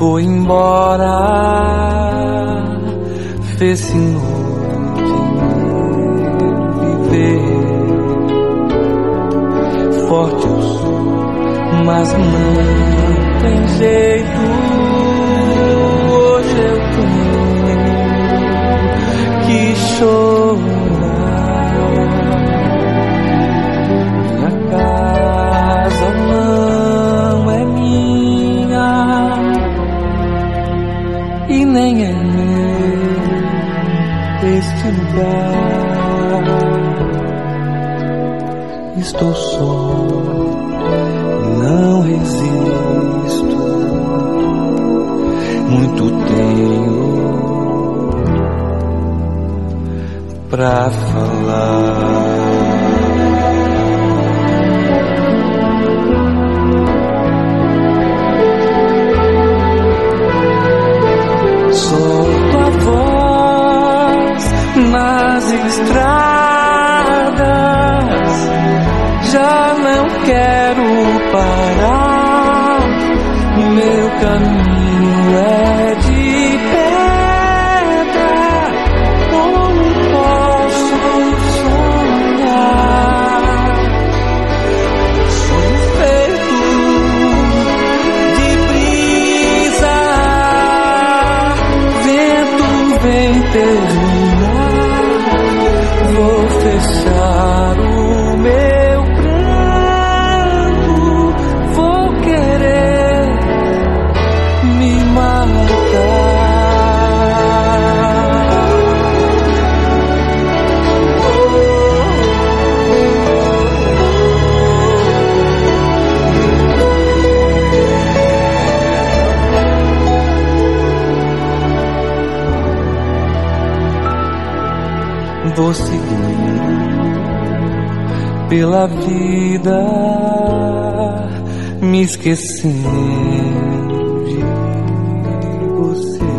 foi embora, fez-se noite em viver. Forte eu sou, mas não tem jeito. Hoje eu tenho que chorar. Minha casa não é minha e nem é meu este lugar. Estou só, não resisto. Muito tenho pra falar. Solto a voz nas estradas, já não quero parar. Meu caminho é de pedra, como posso sonhar? Sonho feito de brisa, vento vem terminar. Vou fechar o meu pranto, vou querer me matar. Vou seguir pela vida, me esquecendo de você.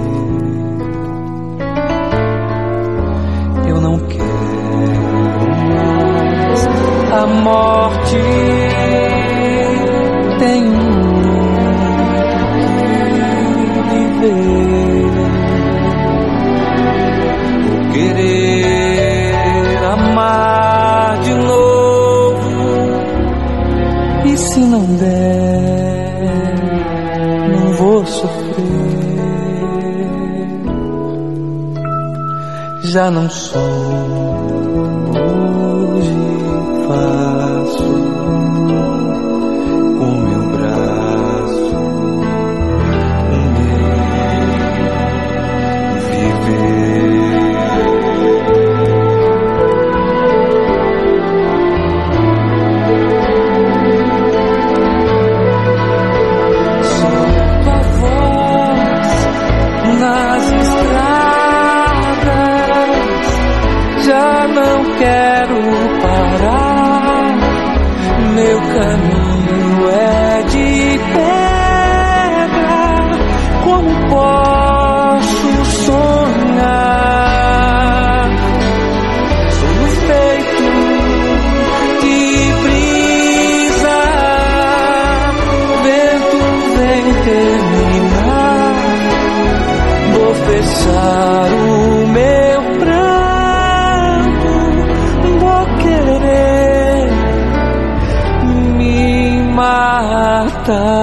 Eu não quero mais a morte, tenho que viver. Vou querer amar de novo, e se não der, não vou sofrer. Já não sou hoje faço com meu braço o meu viver. Nas estradas, já não quero parar. Meu caminho é de pedra, como posso sonhar? Sonho feito de brisa, vento vem terminar. Vou fechar o meu pranto, vou querer me matar.